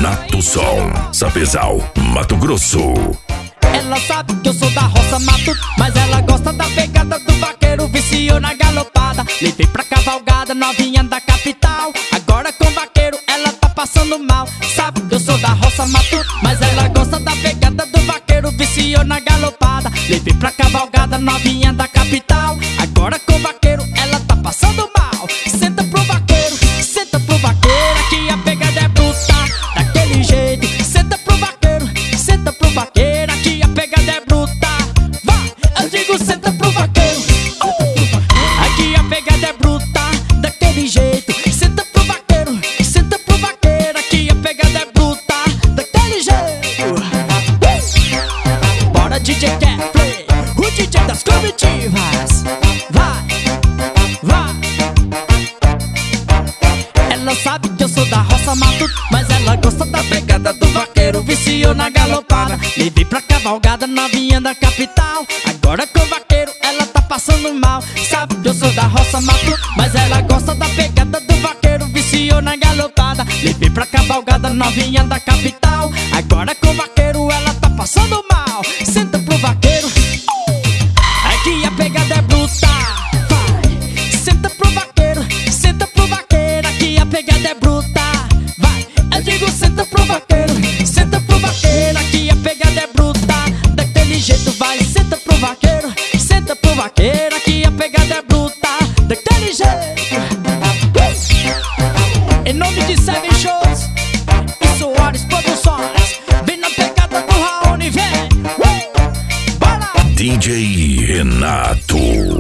Renato Som, Sapezal, Mato Grosso. Ela sabe que eu sou da roça, mato, mas ela gosta da pegada do vaqueiro. Viciou na galopada, levei pra cavalgada, novinha da capital. Agora com vaqueiro ela tá passando mal. Sabe que eu sou da roça, mato, mas ela gosta da pegada do vaqueiro. Viciou na galopada, levei pra cavalgada, novinha da capital. Agora com vaqueiro ela tá passando mal. Senta pro vaqueiro, que a pegada é bruta, daquele jeito. Senta pro vaqueiro, que a pegada é bruta. Vai, eu digo senta pro vaqueiro, aqui a pegada é bruta, daquele jeito. Senta pro vaqueiro, aqui a pegada é bruta, daquele jeito. Bora DJ Kefler, o DJ das comitivas. Vai. Ela sabe que eu sou da roça, mato, mas ela gosta da pegada do vaqueiro. Viciou na galopada, levei pra cavalgada, novinha da capital. Agora com o vaqueiro ela tá passando mal. Sabe que eu sou da roça, mato, mas ela gosta da pegada do vaqueiro. Viciou na galopada, levei pra cavalgada, novinha da capital. Agora com o vaqueiro ela tá passando mal. Senta pro vaqueiro, aqui a pegada é bruta. Vai, senta pro vaqueiro, aqui a pegada é bruta. Vai, eu digo senta pro vaqueiro, aqui a pegada é bruta, daquele jeito. Vai, senta pro vaqueiro, aqui a pegada é bruta, daquele jeito. Em nome de Seven Shows e Soares Produções, vem na pegada do Raoni, vem. Bora! DJ Renato.